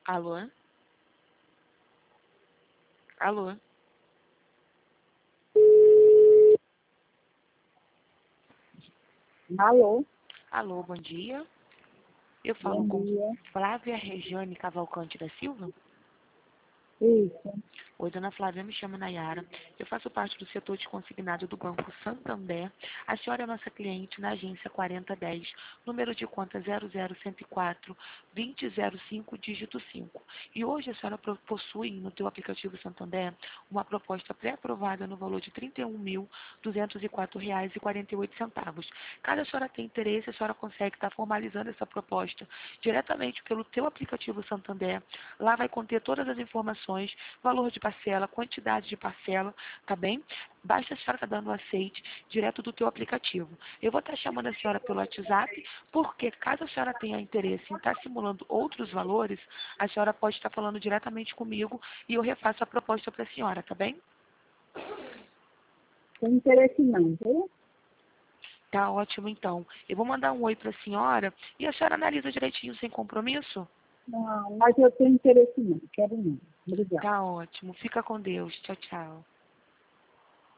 Alô? Alô? Alô, Alô, bom dia. Eu falo bom com dia. Flávia Regiane Cavalcante da Silva. Isso, Oi, dona Flávia, me chamo Nayara. Eu faço parte do setor de consignado do Banco Santander. A senhora é nossa cliente na agência 4010, número de conta 00104 2005, dígito 5. E hoje a senhora possui no teu aplicativo Santander uma proposta pré-aprovada no valor de R$ 31.204,48. Caso a senhora tenha interesse, a senhora consegue estar formalizando essa proposta diretamente pelo teu aplicativo Santander. Lá vai conter todas as informações, valor de parcela, quantidade de parcela, tá bem? Basta a senhora estar dando um aceite direto do teu aplicativo. Eu vou estar chamando a senhora pelo WhatsApp, porque caso a senhora tenha interesse em estar simulando outros valores, a senhora pode estar falando diretamente comigo e eu refaço a proposta para a senhora, tá bem? tem interesse não, viu? Tá ótimo, então. Eu vou mandar um oi para a senhora e a senhora analisa direitinho, sem compromisso? Não, mas eu tenho interesse não, quero não. Obrigada. Tá ótimo. Fica com Deus. Tchau, tchau.